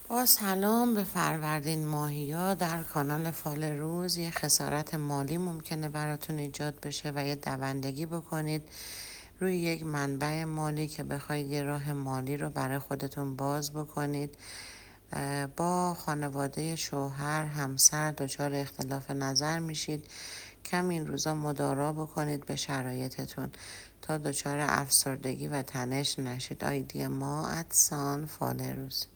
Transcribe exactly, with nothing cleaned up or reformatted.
با سلام به فروردین ماهیا. در کانال فال روز یه خسارت مالی ممکنه براتون ایجاد بشه و یه دوندگی بکنید روی یک منبع مالی که بخواید یه راه مالی رو برای خودتون باز بکنید. با خانواده شوهر همسر دچار اختلاف نظر میشید. کم این روزا مدارا بکنید به شرایطتون تا دچار افسردگی و تنش نشید. آیدی ما ادسان فال روز.